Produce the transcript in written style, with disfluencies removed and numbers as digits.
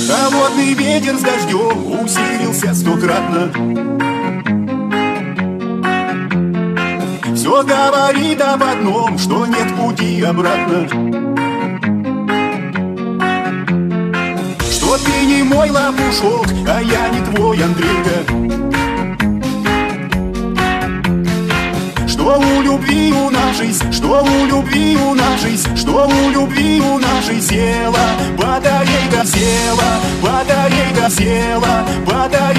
Холодный ветер с дождем усилился стократно. Все говорит об одном, что нет пути обратно. Что ты не мой лопушок, а я не твой Андрейка. Что у любви у нас жизнь, что у любви у нас жизнь, что у любви у нас жизнь села, батарейка села, батарейка села, батарейка.